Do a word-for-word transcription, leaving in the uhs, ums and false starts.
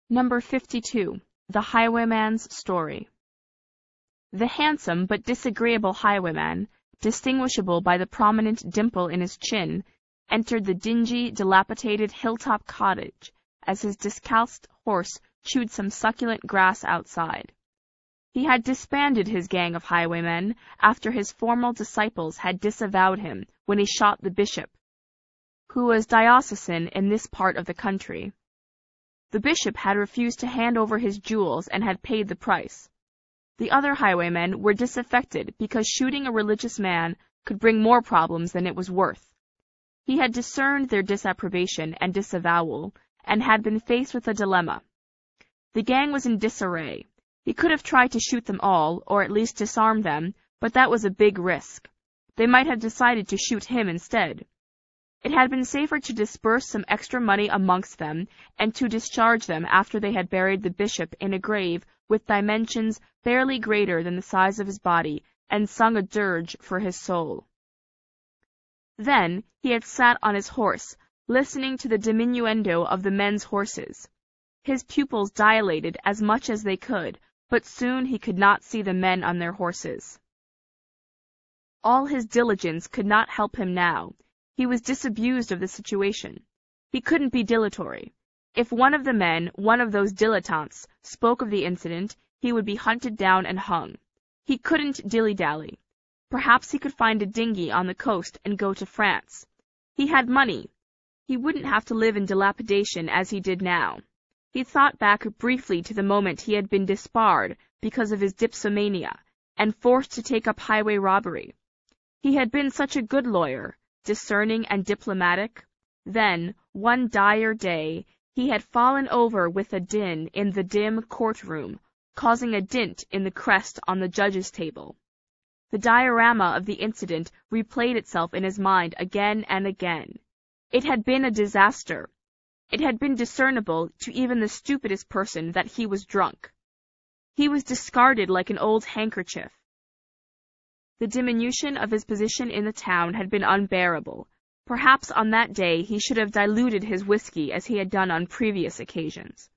Number fifty-two. The Highwayman's Story. The handsome but disagreeable highwayman, distinguishable by the prominent dimple in his chin, entered the dingy, dilapidated hilltop cottage as his discalced horse chewed some succulent grass outside. He had disbanded his gang of highwaymen after his former disciples had disavowed him when he shot the bishop, who was diocesan in this part of the country. The bishop had refused to hand over his jewels and had paid the price. The other highwaymen were disaffected because shooting a religious man could bring more problems than it was worth. He had discerned their disapprobation and disavowal, and had been faced with a dilemma. The gang was in disarray. He could have tried to shoot them all, or at least disarm them, but that was a big risk. They might have decided to shoot him instead. It had been safer to disburse some extra money amongst them, and to discharge them after they had buried the bishop in a grave with dimensions barely greater than the size of his body, and sung a dirge for his soul. Then he had sat on his horse, listening to the diminuendo of the men's horses. His pupils dilated as much as they could, but soon he could not see the men on their horses. All his diligence could not help him now. He was disabused of the situation. He couldn't be dilatory. If one of the men, one of those dilettantes, spoke of the incident, he would be hunted down and hung. He couldn't dilly-dally. Perhaps he could find a dinghy on the coast and go to France. He had money. He wouldn't have to live in dilapidation as he did now. He thought back briefly to the moment he had been disbarred because of his dipsomania, and forced to take up highway robbery. He had been such a good lawyer, discerning and diplomatic. Then, one dire day, he had fallen over with a din in the dim courtroom, causing a dint in the crest on the judge's table. The diorama of the incident replayed itself in his mind again and again. It had been a disaster. It had been discernible to even the stupidest person that he was drunk. He was discarded like an old handkerchief. The diminution of his position in the town had been unbearable. Perhaps on that day he should have diluted his whiskey as he had done on previous occasions.